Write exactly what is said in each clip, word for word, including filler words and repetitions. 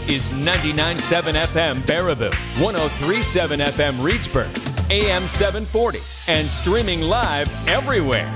This is ninety-nine point seven F M Baraboo, one oh three point seven F M Reedsburg, A M seven forty, and streaming live everywhere.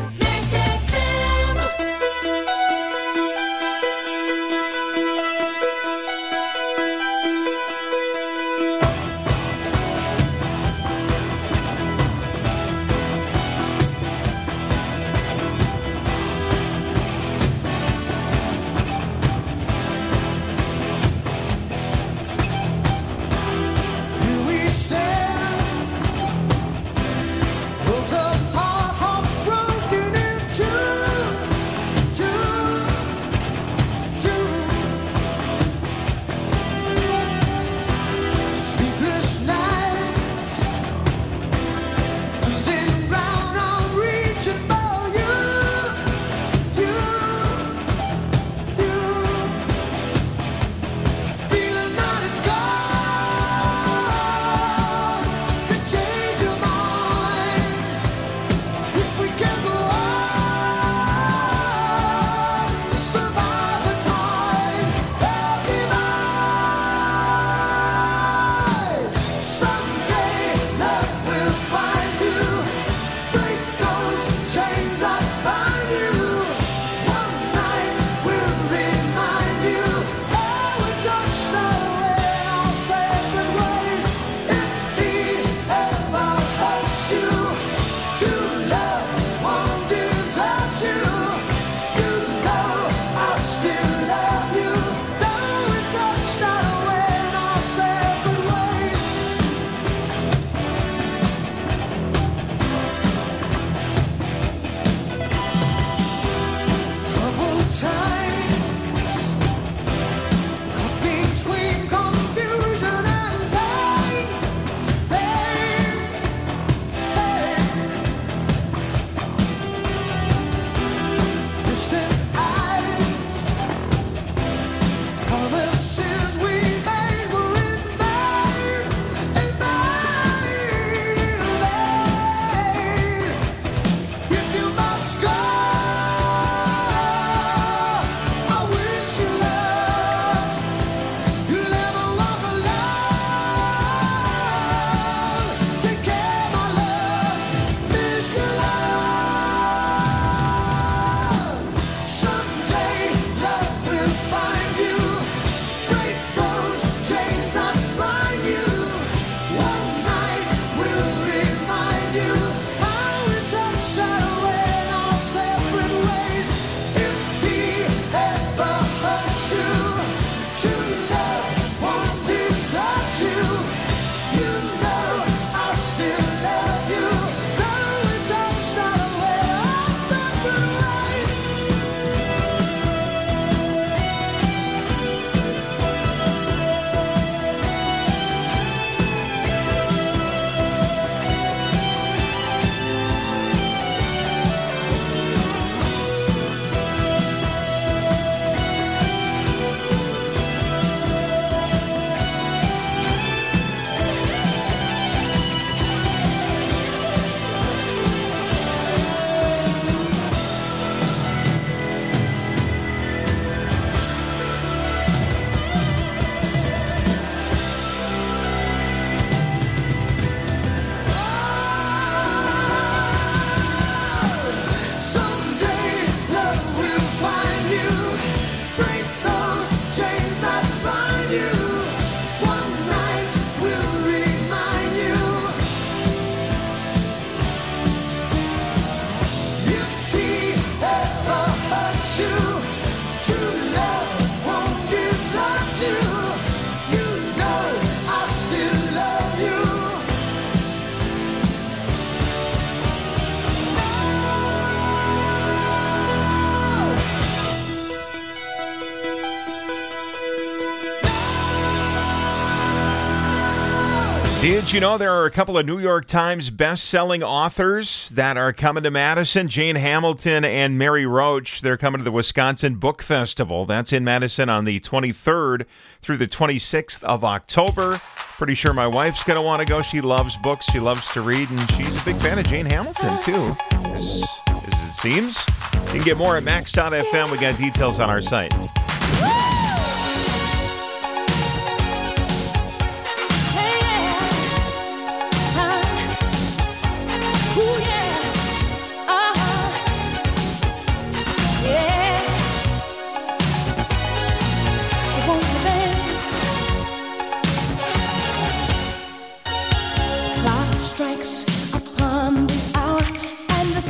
Did you know there are a couple of New York Times best-selling authors that are coming to Madison? Jane Hamilton and Mary Roach. They're coming to the Wisconsin Book Festival. That's in Madison on the twenty-third through the twenty-sixth of October. Pretty sure my wife's going to want to go. She loves books. She loves to read, and she's a big fan of Jane Hamilton, too, as, as it seems. You can get more at max dot f m. We got details on our site.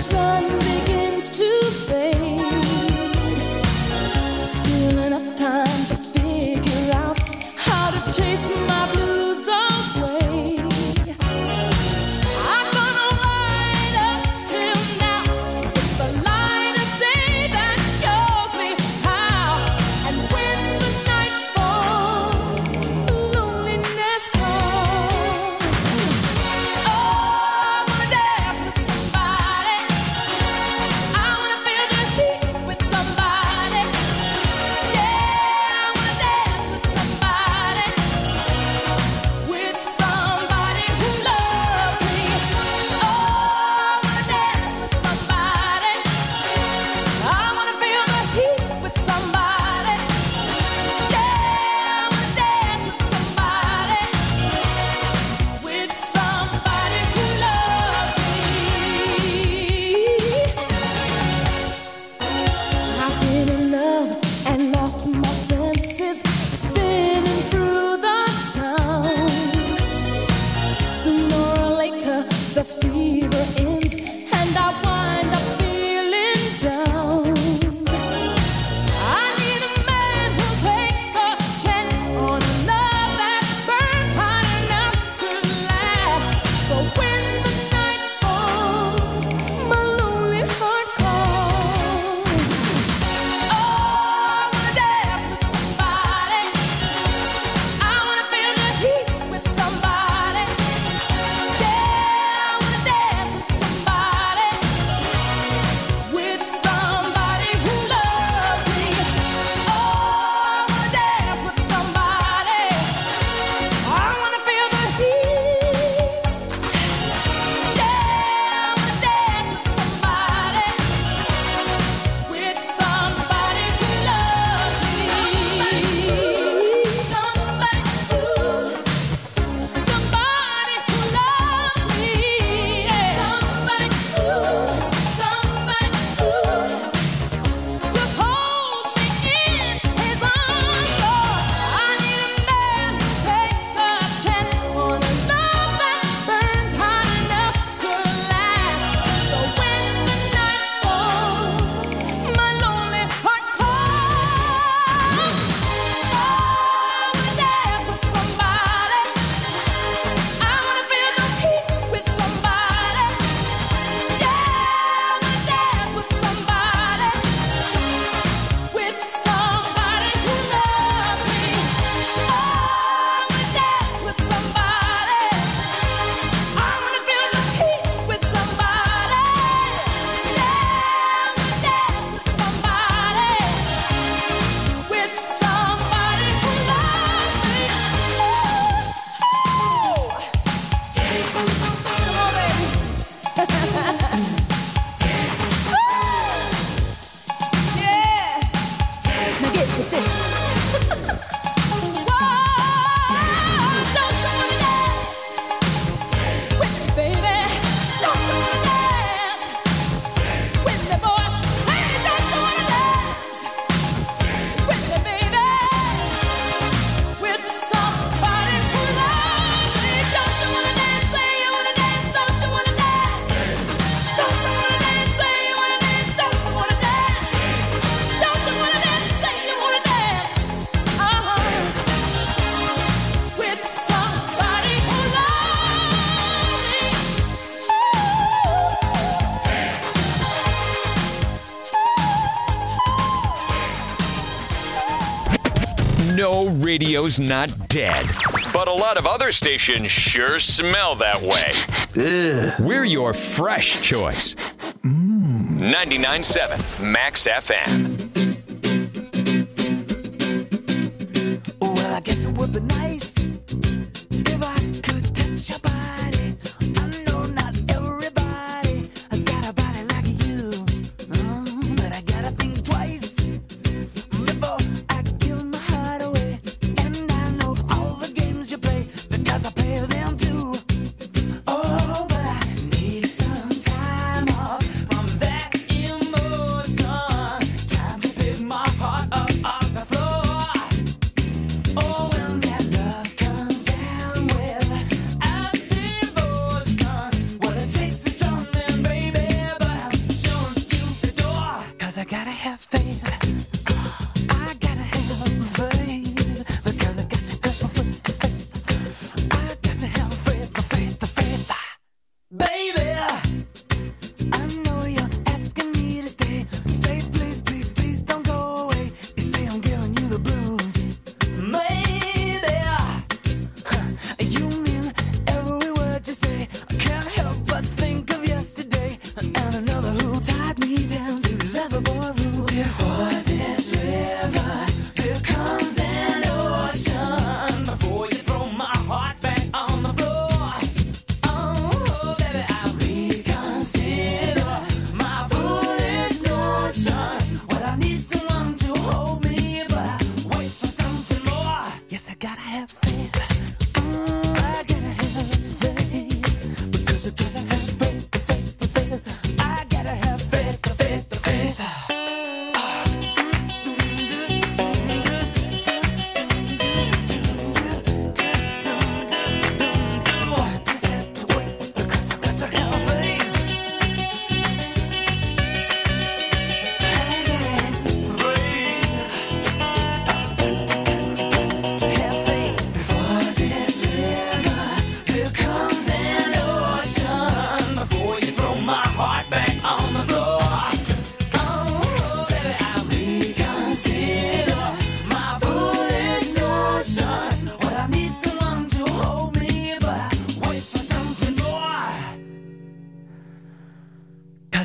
No, radio's not dead. But a lot of other stations sure smell that way. Ugh. We're your fresh choice. Mm. ninety-nine point seven Max F M. Well, I guess it would be nice if I could touch your body. I know not everybody has got a body like you. Oh, but I gotta think twice before I give my heart away. And I know all the games you play because I play them too. Oh, but I need some time off from that emotion.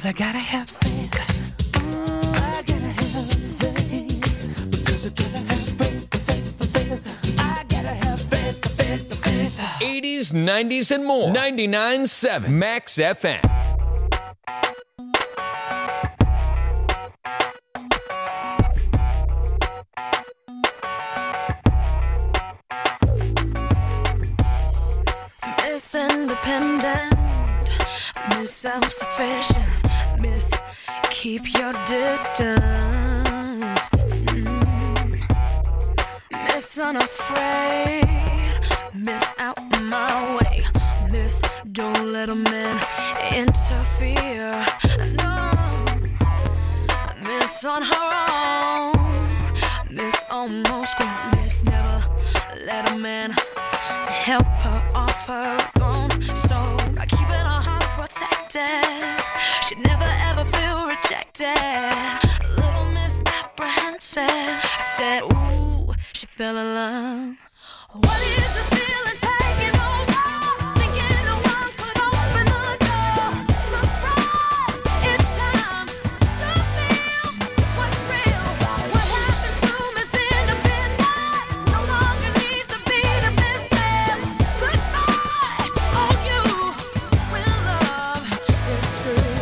Cause I gotta have faith. I gotta have faith. Because I gotta have faith, faith, faith. I gotta have faith, faith, faith. eighties, nineties, and more. ninety-nine point seven Max F M. Miss Independent, Miss Self-Sufficient, Miss Keep Your Distance, mm. Miss Unafraid, Miss Out My Way, Miss Don't Let a Man Interfere, no. Miss On Her Own, Miss Almost Grown, Miss Never Let a Man help her off her throne. So by keeping her heart protected, she'd never ever feel rejected. Little Miss Apprehensive said, ooh, she fell in love. What is this feeling taking over? Thinking no one could open the door. Surprise, it's time to feel what's real. What happened to Miss Independence? No longer needs to be defensive. Goodbye, all you when love is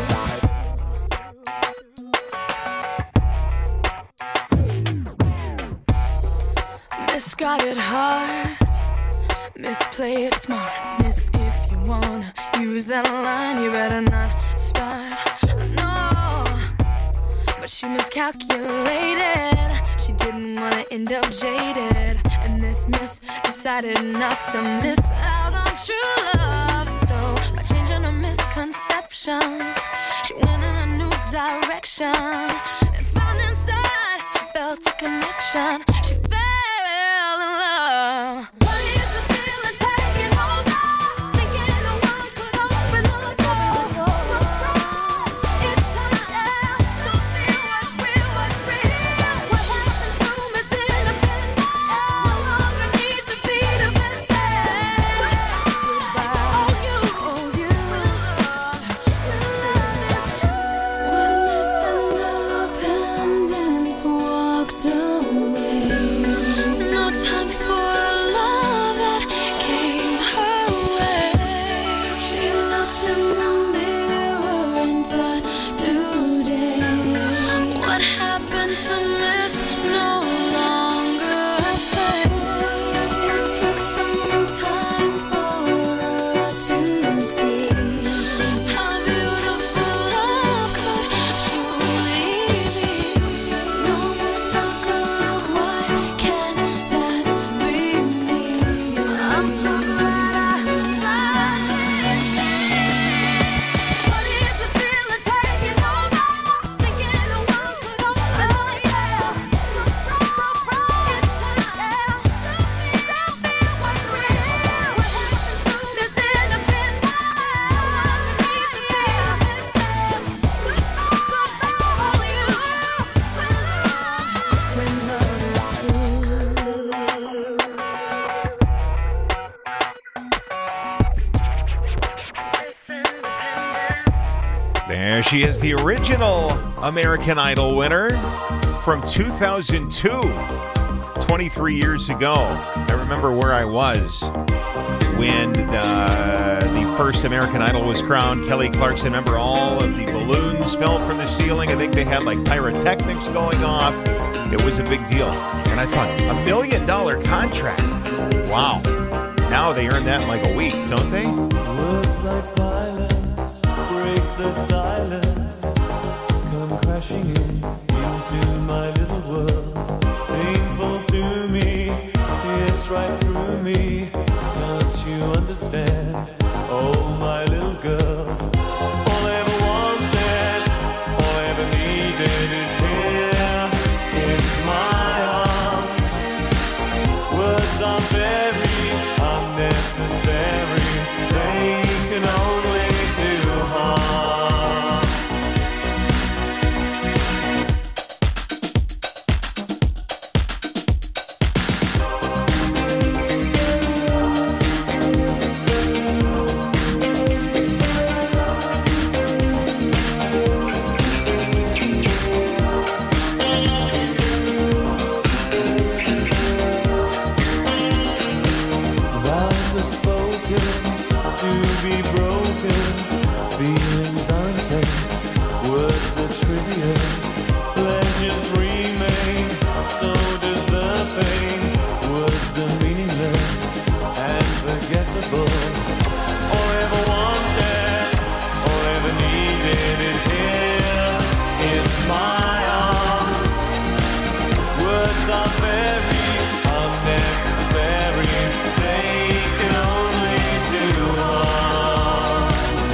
true. Misguided heart, misplay it smart. Miss, if you wanna use that line, you better not start. No, but she miscalculated. She didn't wanna end up jaded, and this miss decided not to miss out on true love. So by changing her misconceptions, she went in a new direction and found inside she felt a connection. She fell in love. What is the feeling taking over? Thinking no one could open the door. Surprise, it's time to feel what's real, what's real. What happened to Miss Independence? No longer needs to be defensive. Goodbye, all you, all you will love. When Miss Independence walked away, no time for love that came her way. She looked in the mirror and thought, today, what happened to Miss no longer fade. It took some time for her to see how beautiful love could truly be. No more talk of why can't that be me? I'm so glad I found it. What is this feeling taking over? Thinking no one could open the door. Surprise, surprise, it's time to feel what's real. What happened to Miss Independence? Goodbye, all you when love is true. Miss Independent. There she is, the original American Idol winner from two thousand two, twenty-three years ago. I remember where I was when uh, the first American Idol was crowned. Kelly Clarkson, remember all of the balloons fell from the ceiling. I think they had like pyrotechnics going off. It was a big deal. And I thought, a million dollar contract. Wow. Now they earn that in like a week, don't they? Words like violence break the silence, come crashing in into my little world. Painful to me, it's right through me. Can't you understand? Oh, my little girl. All I ever wanted, all I ever needed is here in my arms. Words are very unnecessary. They can only do harm. Words are trivial, pleasures remain, so does the pain. Words are meaningless and forgettable. All I ever wanted, all I ever needed is here in my arms. Words are very unnecessary, they can only do harm.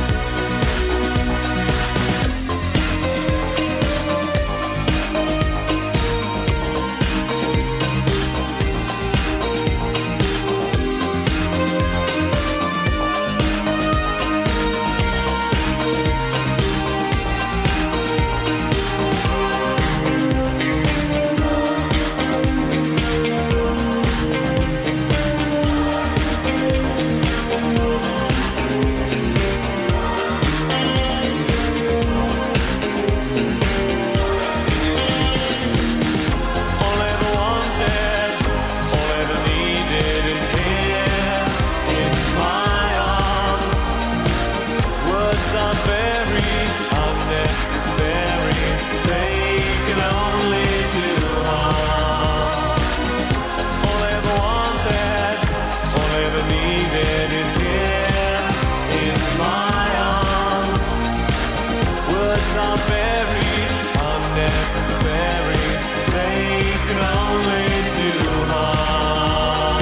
All I ever wanted, all I ever needed is here in my arms. Words are very unnecessary, they can only do harm. All I ever wanted, all I ever needed is here in my arms. Words are very unnecessary, they can only do harm.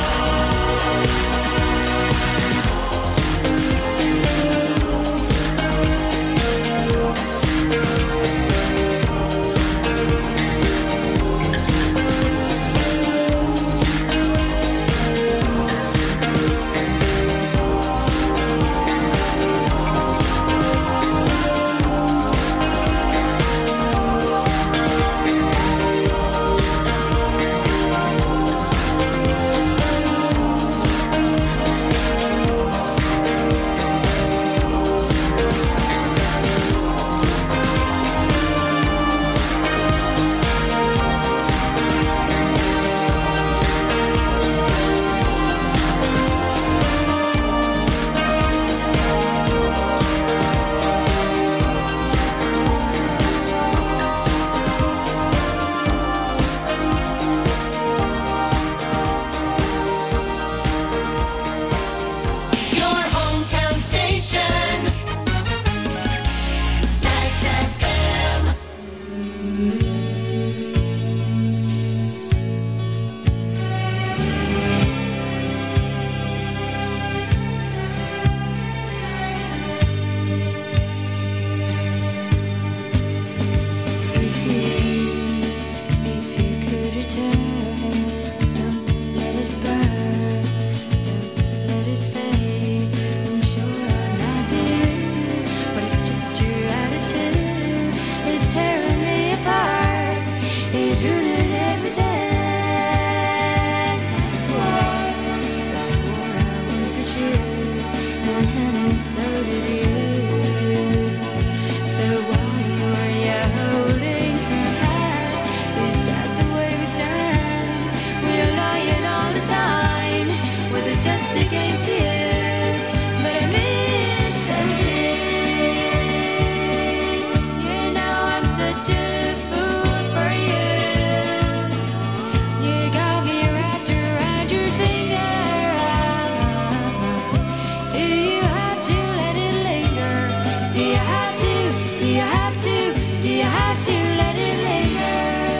Your hometown station, Nights F M. If you, if you could return, don't let it burn, don't let it fade. I'm sure I'm not being rude, but it's just your attitude. It's tearing me apart, it's ruining every day. I swore, I swore I would be true, and honey, so did you. So why were you holding her hand? Is that the way we stand? We're lying all the time. Was it just a game to you? But I mean so deep. You know I'm such a fool for you. You got me wrapped around your finger. Do you have to let it linger? Do you have to? Do you have to? Do you have to let it linger?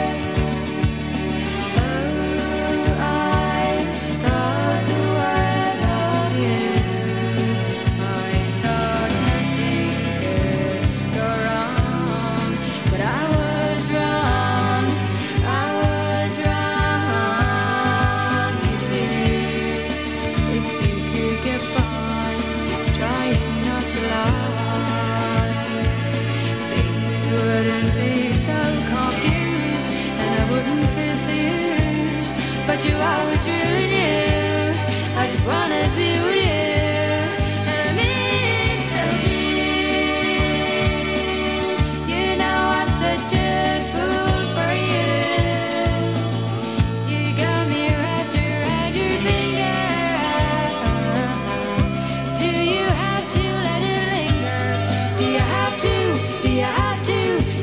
Oh, I thought the world of you. I thought nothing could go wrong, but I was wrong. I was wrong. If you, if you could get by, trying not to lie, things wouldn't be so confused, and I wouldn't feel so used. But you always really knew I just wanna be with you, and I mean so deep. You know I'm such a fool for you. You got me wrapped around your finger. Do you have to let it linger? Do you have to? Do you have to?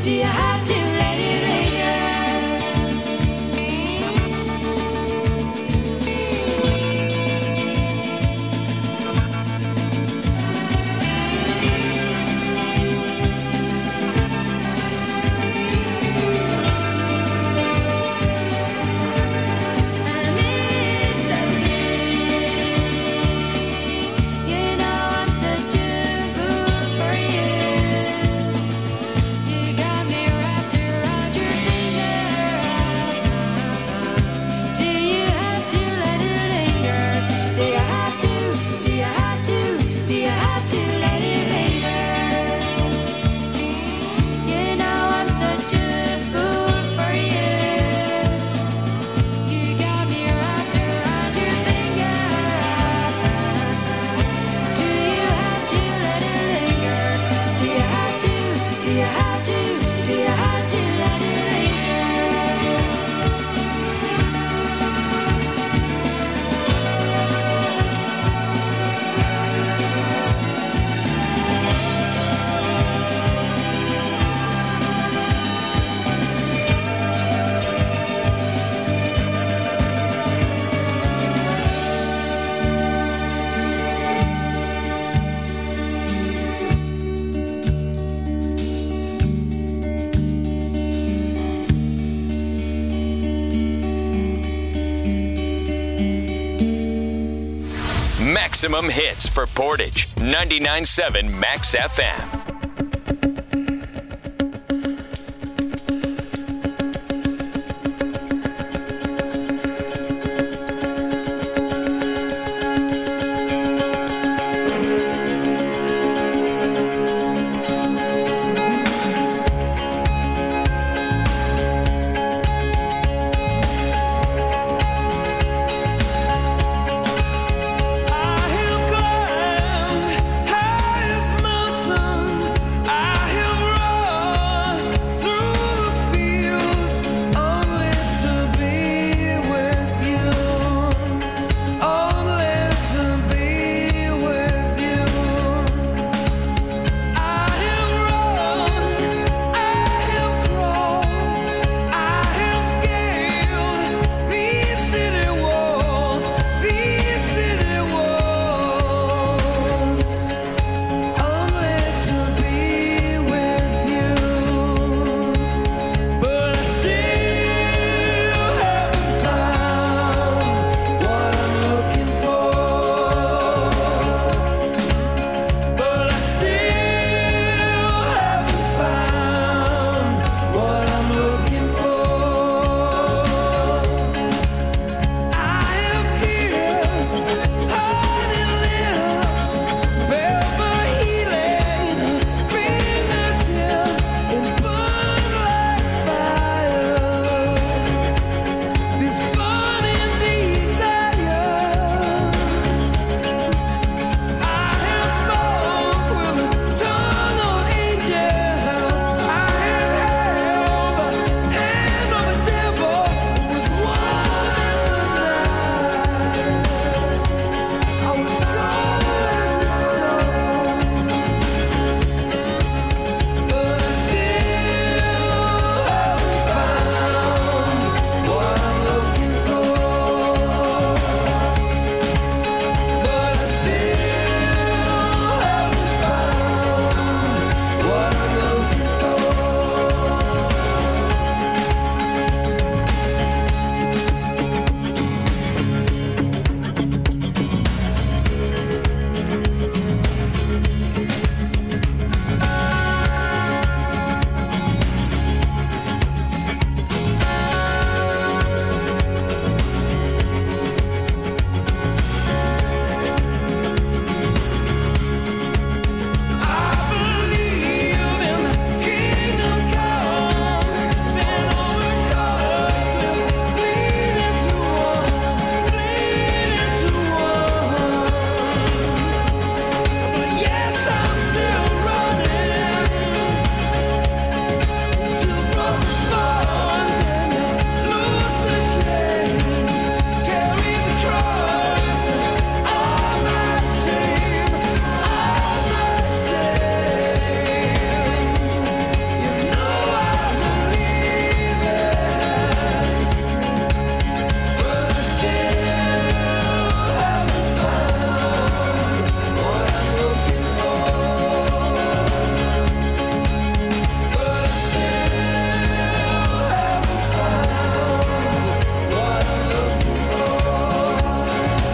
maximum hits for Portage. ninety-nine point seven Max F M. I have climbed highest mountains. I have run through the fields only to be with you, only to be with you. I have run, I have crawled, I have scaled these city walls, these city walls, only to be with you. But I still haven't found what I'm looking for. But I still haven't found what I'm looking for. I have kissed honey lips, velvet healing fingertips, and burn like fire. This burning desire. I have spoke with a tongue of angels. I have held the hand of a devil who was warm in the night. I was cold as a stone, but I still haven't found what I'm looking for. But I still haven't found what I'm looking for. I believe in the kingdom come, then all the colors will bleed into one, bleed into one. But yes, I'm still running. You broke the bonds and you loose the chains, carry the cross and all my shame, all my shame. You know I believe it, but I still haven't found what I'm looking for. But I still haven't found what I'm looking for.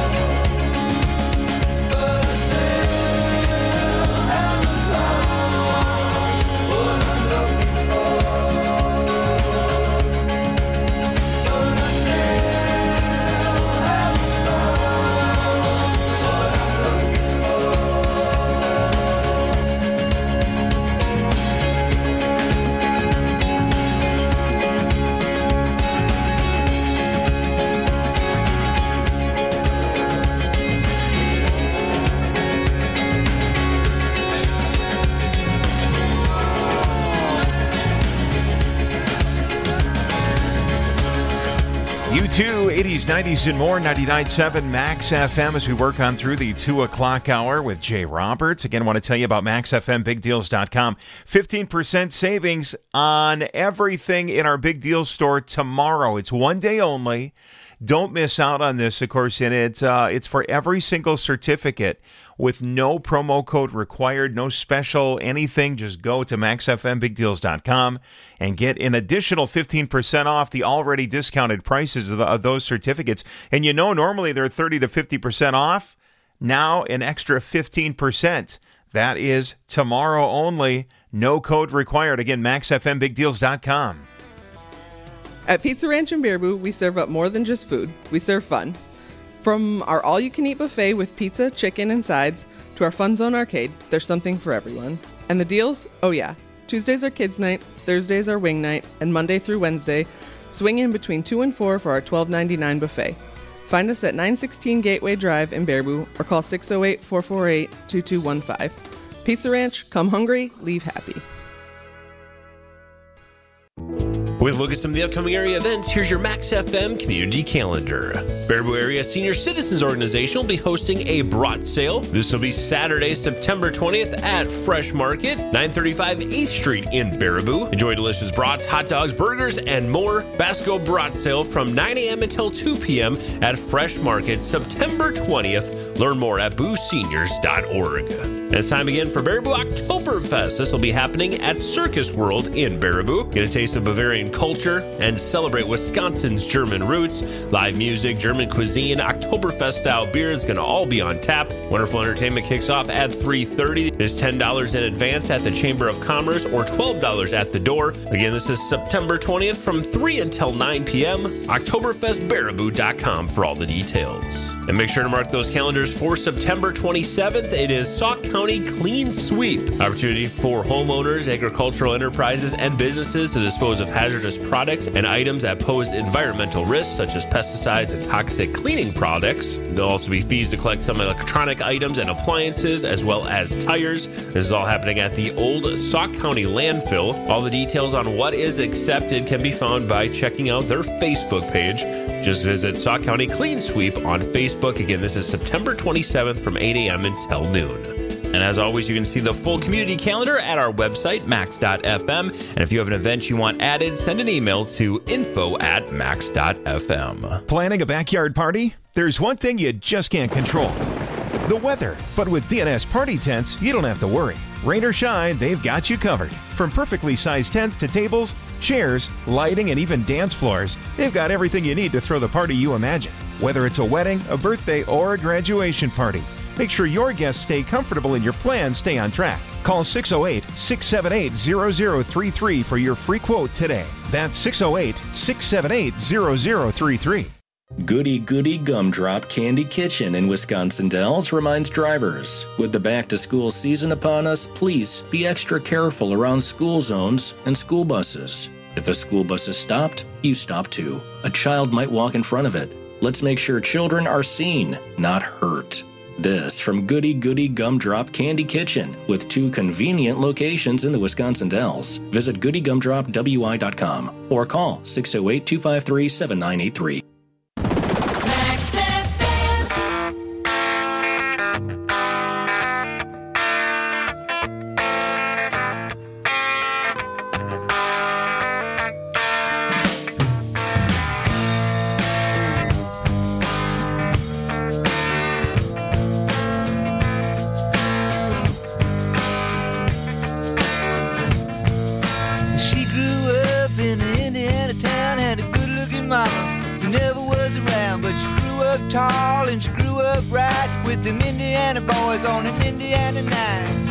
But I still haven't found what I'm looking for. But I still haven't U two, eighties, nineties, and more, ninety-nine point seven Max F M as we work on through the two o'clock hour with Jay Roberts. Again, I want to tell you about max f m big deals dot com. fifteen percent savings on everything in our Big Deal store tomorrow. It's one day only. Don't miss out on this, of course, and it's, uh, it's for every single certificate with no promo code required, no special anything. Just go to max f m big deals dot com and get an additional fifteen percent off the already discounted prices of, the, of those certificates. And you know, normally they're thirty to fifty percent off. now an extra fifteen percent. That is tomorrow only. No code required. Again, max f m big deals dot com. At Pizza Ranch in Baraboo, we serve up more than just food. We serve fun. From our all-you-can-eat buffet with pizza, chicken, and sides, to our Fun Zone arcade, there's something for everyone. And the deals? Oh yeah. Tuesdays are kids' night, Thursdays are wing night, and Monday through Wednesday, swing in between two and four for our twelve ninety-nine buffet. Find us at nine sixteen Gateway Drive in Baraboo or call six oh eight, four four eight, two two one five. Pizza Ranch, come hungry, leave happy. With a look at some of the upcoming area events, here's your Max F M community calendar. Baraboo Area Senior Citizens Organization will be hosting a brat sale. This will be Saturday, September twentieth at Fresh Market, nine thirty-five eighth Street in Baraboo. Enjoy delicious brats, hot dogs, burgers, and more. Basco Brat Sale from nine a.m. until two p.m. at Fresh Market, September twentieth. Learn more at boo seniors dot org. And it's time again for Baraboo Oktoberfest. This will be happening at Circus World in Baraboo. Get a taste of Bavarian culture and celebrate Wisconsin's German roots. Live music, German cuisine, Oktoberfest-style beer is going to all be on tap. Wonderful entertainment kicks off at three thirty. It is ten dollars in advance at the Chamber of Commerce or twelve dollars at the door. Again, this is September twentieth from three until nine p.m. Oktoberfest Baraboo dot com for all the details. And make sure to mark those calendars for September twenty-seventh. It is Sauk County Clean Sweep. Opportunity for homeowners, agricultural enterprises, and businesses to dispose of hazardous products and items that pose environmental risks, such as pesticides and toxic cleaning products. There'll also be fees to collect some electronic items and appliances, as well as tires. This is all happening at the old Sauk County landfill. All the details on what is accepted can be found by checking out their Facebook page. Just visit Sauk County Clean Sweep on Facebook. Again, this is September twenty-seventh from eight a.m. until noon. And as always, you can see the full community calendar at our website, max dot f m. And if you have an event you want added, send an email to info at max dot f m. Planning a backyard party? There's one thing you just can't control: the weather. But with D N S Party Tents, you don't have to worry. Rain or shine, they've got you covered. From perfectly sized tents to tables, chairs, lighting, and even dance floors, they've got everything you need to throw the party you imagine. Whether it's a wedding, a birthday, or a graduation party, make sure your guests stay comfortable and your plans stay on track. Call six oh eight, six seven eight, zero zero three three for your free quote today. That's six oh eight, six seven eight, zero zero three three. Goody Goody Gumdrop Candy Kitchen in Wisconsin Dells reminds drivers, with the back-to-school season upon us, please be extra careful around school zones and school buses. If a school bus is stopped, you stop too. A child might walk in front of it. Let's make sure children are seen, not hurt. This from Goody Goody Gumdrop Candy Kitchen, with two convenient locations in the Wisconsin Dells. Visit goody gumdrop w i dot com or call six oh eight, two five three, seven nine eight three. Max F M. She grew up in an Indiana town, had a good-looking mama who never was around, but she grew up tall and she grew up right with them Indiana boys on an Indiana night.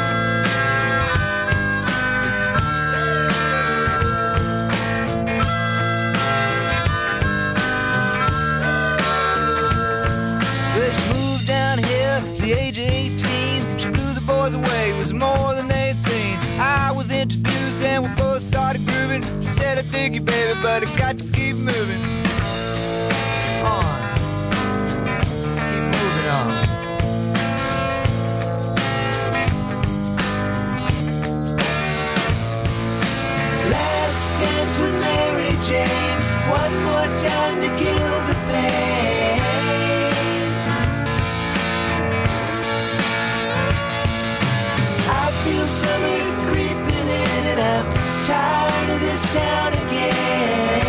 But she moved down here at the age of eighteen. She blew the boys away, it was more than they'd seen. I was introduced and we both started grooving. She said, I dig you, baby, but I got to keep moving on. Keep moving on. Last dance with Mary Jane. One more time to kill the pain. I feel summer creeping in and I'm tired of this town again.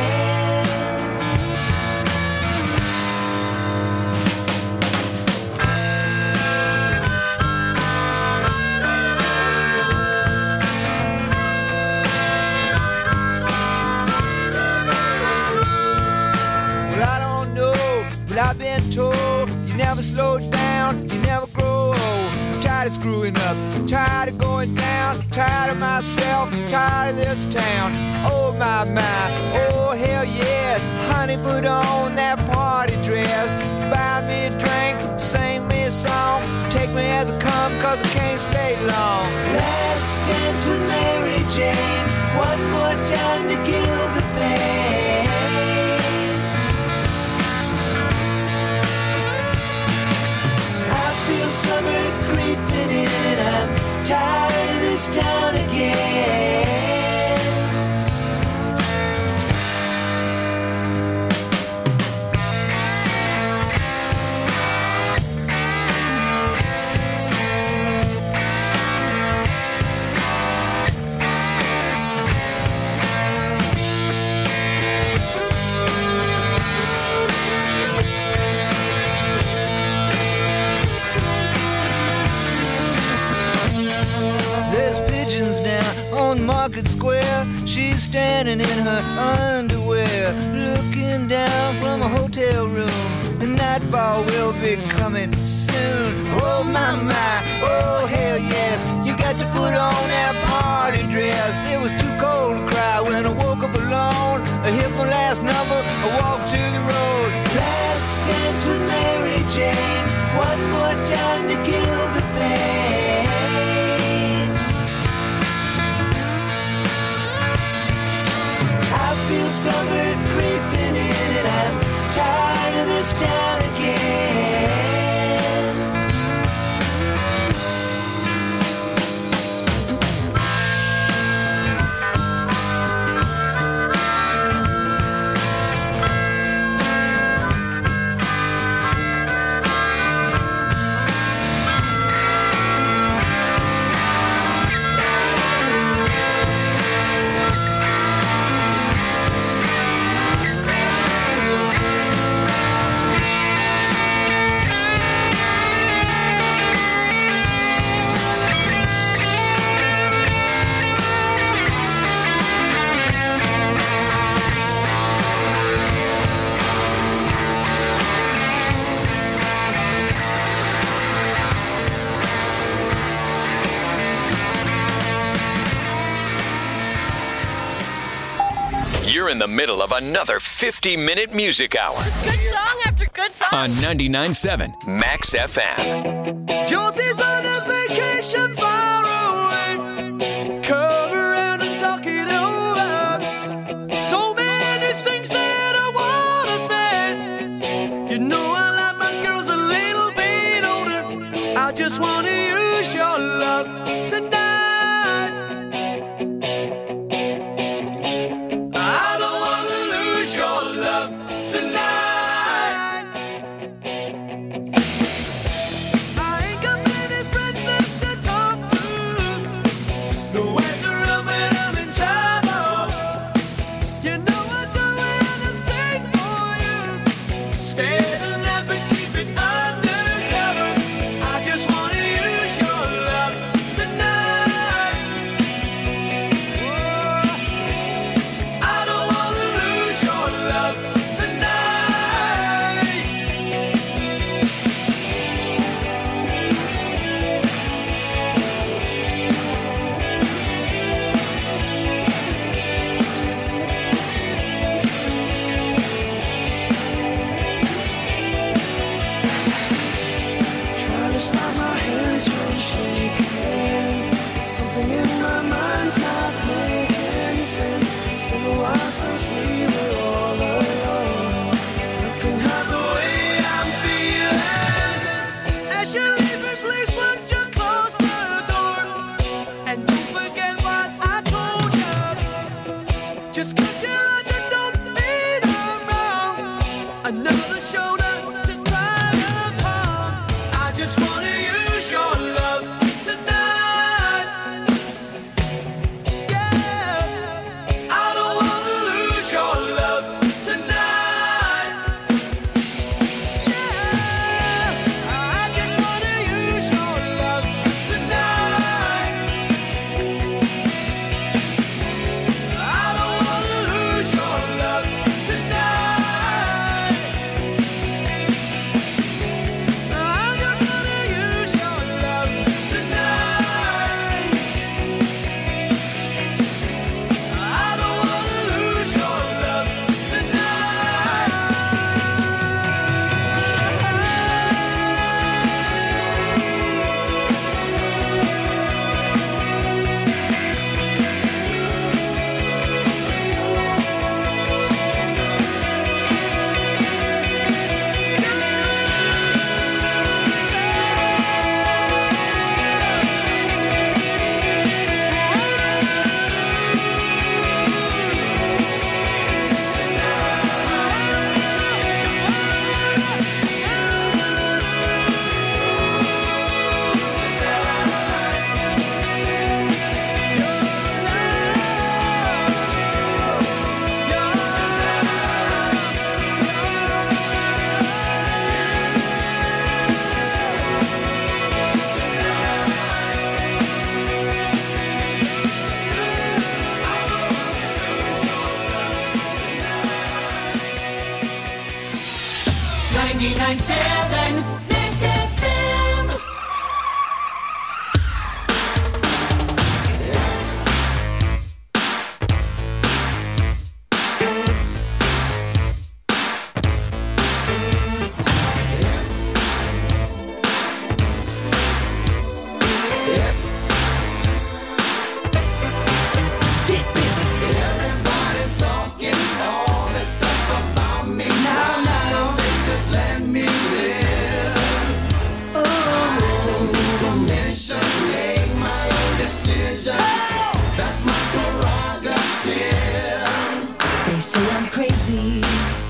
Well, I don't know, but I've been told you never never slow down, you never grow old. I'm tired of screwing up, I'm tired of going down, I'm tired of myself, I'm tired of this town. Oh my, my, oh hell yes. Honey, put on that party dress. Buy me a drink, sing me a song. Take me as I come, cause I can't stay long. Last dance with Mary Jane. One more time to kill the pain. I feel summer creeping in. I'm tired of this town again. Market Square, she's standing in her underwear, looking down from a hotel room. The nightfall will be coming soon. Oh my my, oh hell yes. You got to put on that party dress. It was too cold to cry when I woke up alone. I hit my last number, I walked to the road. Last dance with Mary Jane. One more time to kill the pain. I feel summer creeping in, and I'm tired of this town again. You're in the middle of another fifty-minute music hour Good song after good song. on ninety-nine point seven Max F M. Josie's on a vacation far away. Come around and talk it over. So many things that I wanna say. You know I like my girls a little bit older. I just wanna use your love tonight. I don't wanna lose your love tonight. I ain't got many friends left to talk to. No answer of it, I'm in trouble. You know I'd do anything for you. Stay alive but keep it undercover. I just wanna use your love tonight. Whoa. I don't wanna lose your love tonight. Trying to stop my hands from shaking. Something in my mind's not making sense. It's been a while since we were all alone. You can have the way I'm feeling. As you're leaving, please put your close the door. And don't forget what I told you. Just 'cause you're under, don't mean I'm wrong. Another shoulder to cry upon. I just wanna use your love tonight. Yeah, I don't wanna lose your love tonight. Yeah, I just wanna use your love tonight. I don't wanna lose your love tonight. nine seven Mix F M. Get busy. Everybody's talking all this stuff about me. Now, now, they just let me live. Ooh, permission, make my own decisions. That's my prerogative. They say I'm crazy.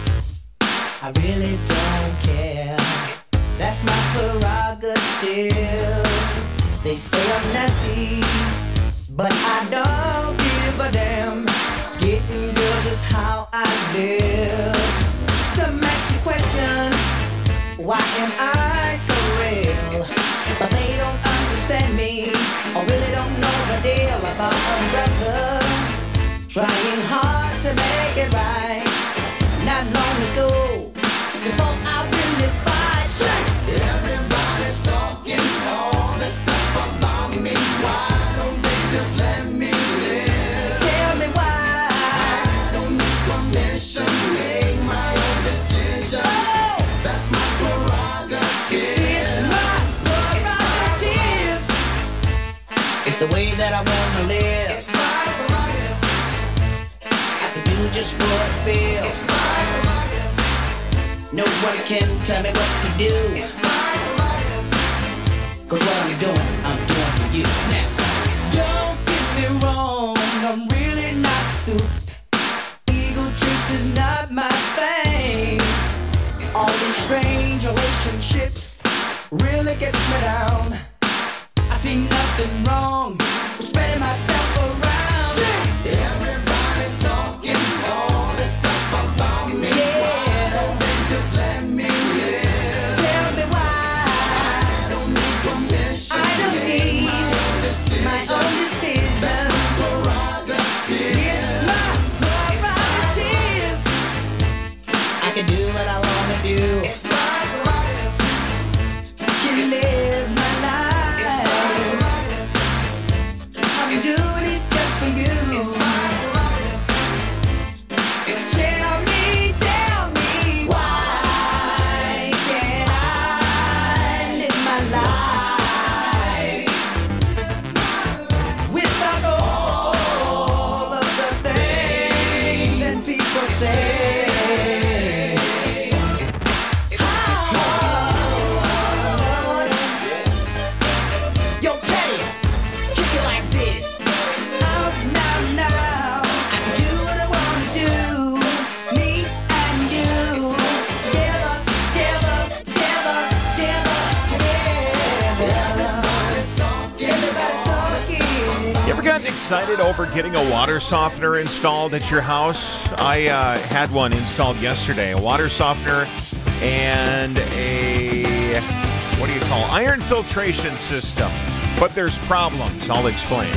I really don't care. That's my prerogative. They say I'm nasty, but I don't give a damn. Getting girls is how I live. Some ask me questions. Why am I so real? But they don't understand me, or really don't know the deal about a brother trying hard to make it right. Not long ago, before I win this fight, say, Everybody's talking all this stuff about me. Why don't they just let me live? tell me why. I don't need permission, make my own decisions. That's my prerogative. It's my prerogative. It's the way that I wanna live. It's my prerogative. I can do just what I feel. It's my prerogative. No one can tell me what to do. It's my prerogative. Cause what I'm doing, I'm doing for you now. Don't get me wrong, I'm really not suit. Ego trips is not my thing. All these strange relationships really gets me down. I see nothing wrong with spreading myself around. Everybody's talking all this stuff about me. Why don't they just let me live? Tell me why. I don't need permission. I don't make need my own decisions. my own decisions. That's my prerogative. It's my prerogative. I can do what I wanna do. It's my prerogative. Can live my life. It's my prerogative. I'm doing it just for you. It's my prerogative. It's Tell me, tell me, why can't I live my life without all of the things that people say? Yo, Teddy, kick it like this. Now, now, now, I can do what I wanna do. Me and you, together, together, together, together, together. Everybody's talking. Everybody's talking. You ever gotten excited over getting a water softener installed at your house? I uh, had one installed yesterday, a water softener and a, what do you call, iron filtration system. But there's problems, I'll explain.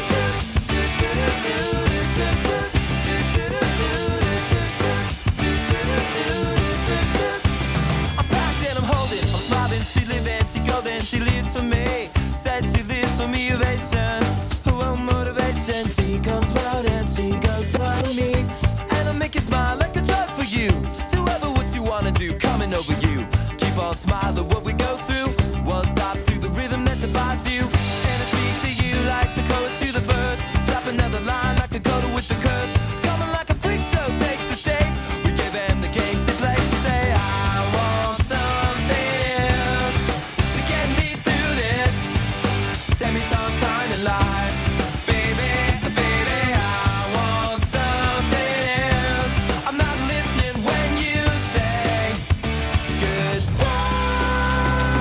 I'm packed and I'm holding, I'm smiling, she living, she golden, she lives for me. Says she lives for me, ovation, who will motivation. She comes round and she goes round me, and I'll make you smile like a drug for you. Do ever what you wanna do, coming over you. Keep on smiling, what we go through. One stop to the rhythm that divides you, and I speak to you like the chorus to the verse. Drop another line like a coda with the curse. Coming like a freak show takes the stage. We give them the game she plays. She say, I want something else to get me through this semi-tongue kind of life. Baby, baby, I want something else. I'm not listening when you say goodbye.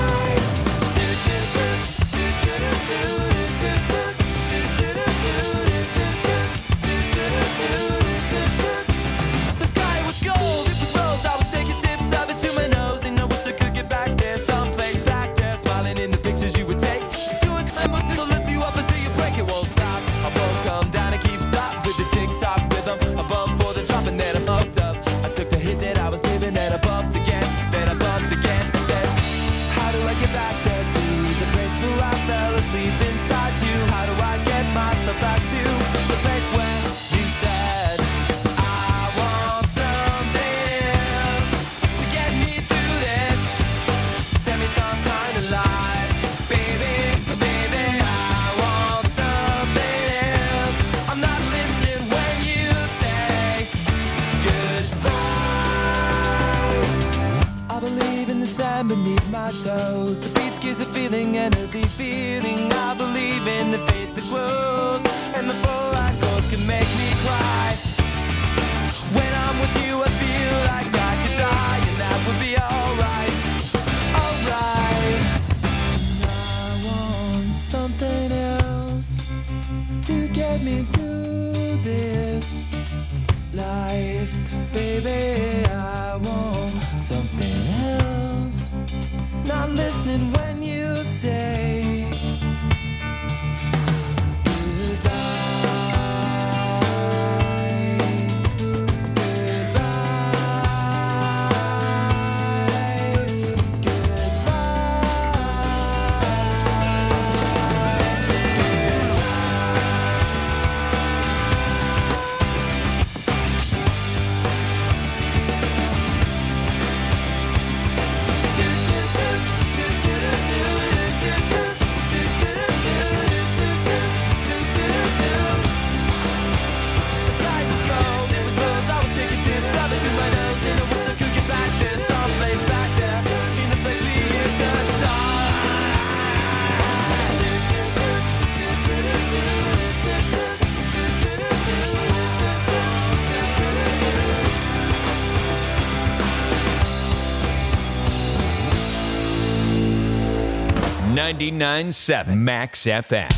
ground beneath my toes. The beach gives a feeling, an earthy feeling. I believe in the faith that grows, and the full light goes can make me cry. When I'm with you, I feel like I could die, and that would be alright, alright. I want something else to get me through this life, baby. I want something else. Not listening when you say ninety-nine point seven Max F M.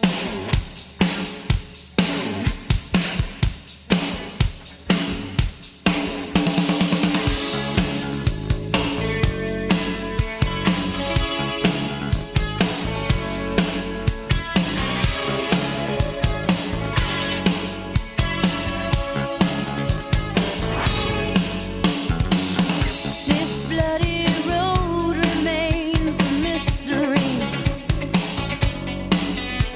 This bloody road remains a mystery.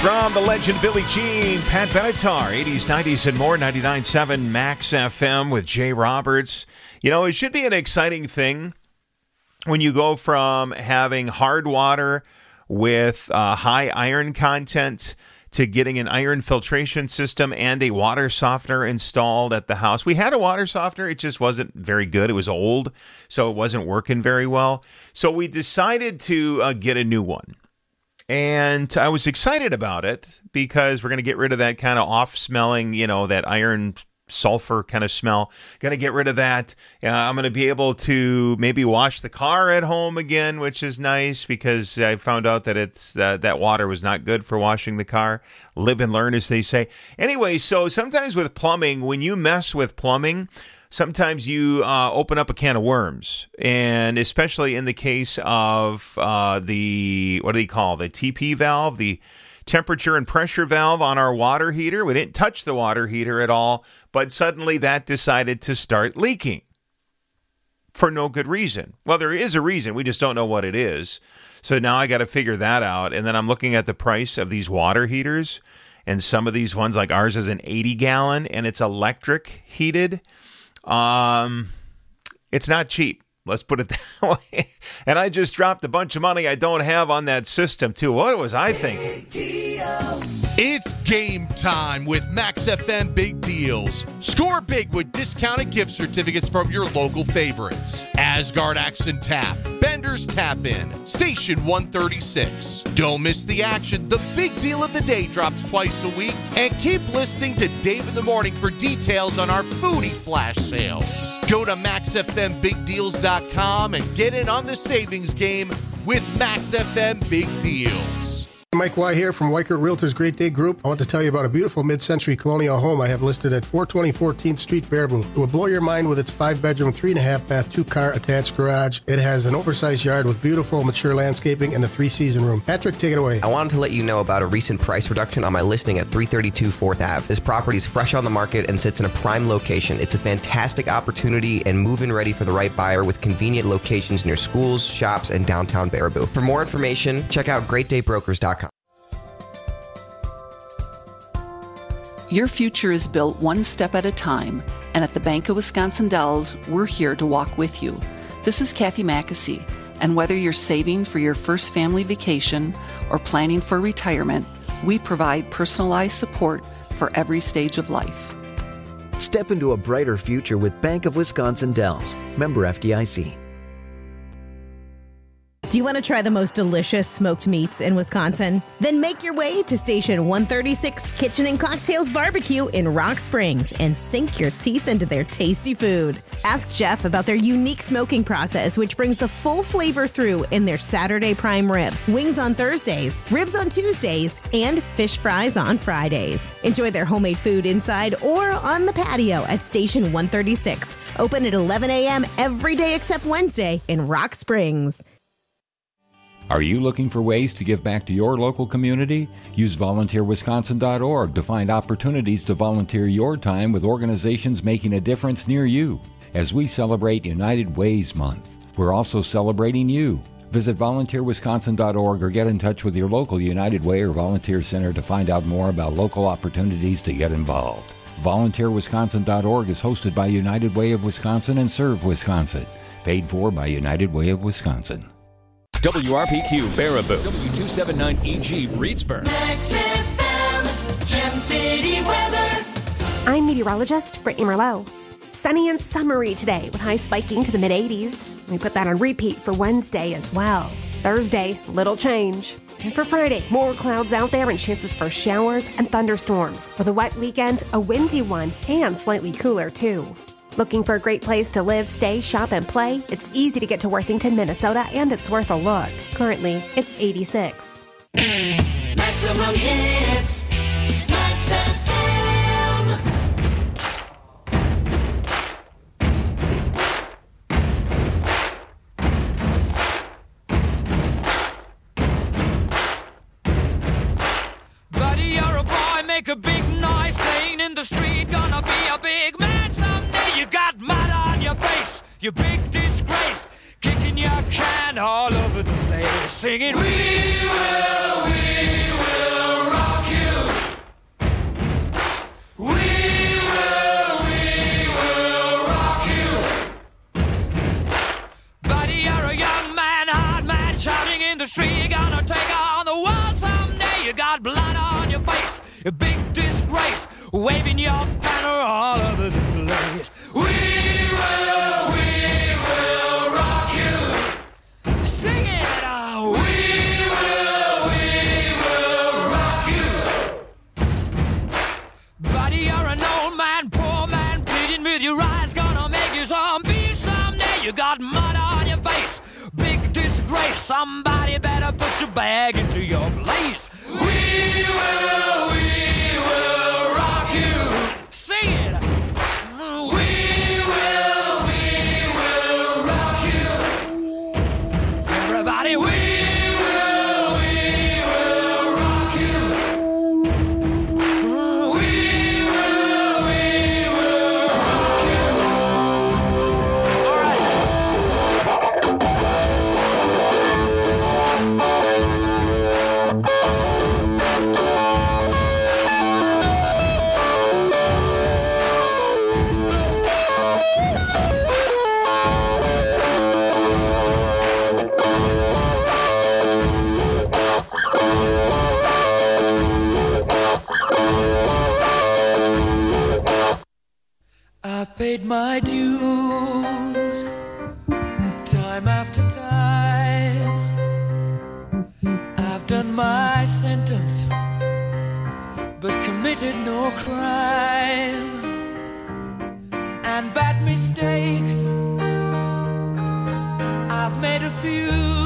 From the legend Billie Jean, Pat Benatar, eighties, nineties, and more, ninety-nine point seven Max F M with Jay Roberts. You know, it should be an exciting thing when you go from having hard water with uh, high iron content to getting an iron filtration system and a water softener installed at the house. We had a water softener. It just wasn't very good. It was old, so it wasn't working very well. So we decided to uh, get a new one. And I was excited about it because we're going to get rid of that kind of off-smelling, you know, that iron sulfur kind of smell. Going to get rid of that. Uh, I'm going to be able to maybe wash the car at home again, which is nice because I found out that it's uh, that water was not good for washing the car. Live and learn, as they say. Anyway, so sometimes with plumbing, when you mess with plumbing, sometimes you uh, open up a can of worms, and especially in the case of uh, the, what do they call, the T P valve, the temperature and pressure valve on our water heater. We didn't touch the water heater at all, but suddenly that decided to start leaking for no good reason. Well, there is a reason. We just don't know what it is. So now I got to figure that out, and then I'm looking at the price of these water heaters, and some of these ones, like ours is an eighty gallon, and it's electric heated. Um, it's not cheap. Let's put it that way. And I just dropped a bunch of money I don't have on that system, too. What was I thinking? It's game time with Max F M Big Deals. Score big with discounted gift certificates from your local favorites. Asgard Axe and Tap, Bender's Tap In, Station one thirty-six. Don't miss the action. The big deal of the day drops twice a week. And keep listening to Dave in the Morning for details on our foodie flash sale. Go to max f m big deals dot com and get in on the savings game with Max F M Big Deals. Mike Y here from Weichert Realtors Great Day Group. I want to tell you about a beautiful mid-century colonial home I have listed at four twenty fourteenth Street, Baraboo. It will blow your mind with its five-bedroom, three-and-a-half bath, two-car attached garage. It has an oversized yard with beautiful, mature landscaping and a three-season room. Patrick, take it away. I wanted to let you know about a recent price reduction on my listing at three thirty-two fourth Avenue. This property is fresh on the market and sits in a prime location. It's a fantastic opportunity and move-in ready for the right buyer with convenient locations near schools, shops, and downtown Baraboo. For more information, check out great day brokers dot com. Your future is built one step at a time, and at the Bank of Wisconsin Dells, we're here to walk with you. This is Kathy Mackesy, and whether you're saving for your first family vacation or planning for retirement, we provide personalized support for every stage of life. Step into a brighter future with Bank of Wisconsin Dells. Member F D I C. Do you want to try the most delicious smoked meats in Wisconsin? Then make your way to Station one thirty-six Kitchen and Cocktails Barbecue in Rock Springs and sink your teeth into their tasty food. Ask Jeff about their unique smoking process, which brings the full flavor through in their Saturday prime rib, wings on Thursdays, ribs on Tuesdays, and fish fries on Fridays. Enjoy their homemade food inside or on the patio at Station one thirty-six. Open at eleven a.m. every day except Wednesday in Rock Springs. Are you looking for ways to give back to your local community? Use volunteer wisconsin dot org to find opportunities to volunteer your time with organizations making a difference near you. As we celebrate United Ways Month, we're also celebrating you. Visit volunteer wisconsin dot org or get in touch with your local United Way or volunteer center to find out more about local opportunities to get involved. volunteer wisconsin dot org is hosted by United Way of Wisconsin and Serve Wisconsin. Paid for by United Way of Wisconsin. W R P Q Baraboo, W two seventy-nine E G Reedsburg. Max F M, Gem City weather. I'm meteorologist Brittany Merlot. Sunny and summery today with highs spiking to the mid eighties. We put that on repeat for Wednesday as well. Thursday, little change. And for Friday, more clouds out there and chances for showers and thunderstorms. With a wet weekend, a windy one, and slightly cooler too. Looking for a great place to live, stay, shop, and play? It's easy to get to Worthington, Minnesota, and it's worth a look. Currently, it's eighty-six. Maximum hits. Max F M. Buddy, you're a boy, make a big noise, playing in the street, gonna be a big man someday. You got mud on your face, you big disgrace, kicking your can all over the place, singing, we will, we will rock gonna take on the world someday. You got blood on your face, a big disgrace, waving your banner all over the place. We will, we will rock you. Sing it out. We will, we will rock you. Buddy, you're an old man, poor man, pleading with your eyes, gonna make you zombie someday. You got mud on your face, big disgrace. Somebody better put your bag into your place. We will, we will rock you. Sing it. We will, we will rock you. Everybody, we will, we will rock you. We will, we will rock you. All right. I've paid my dues time after time. I've done my sentence, but committed no crime. And bad mistakes, I've made a few.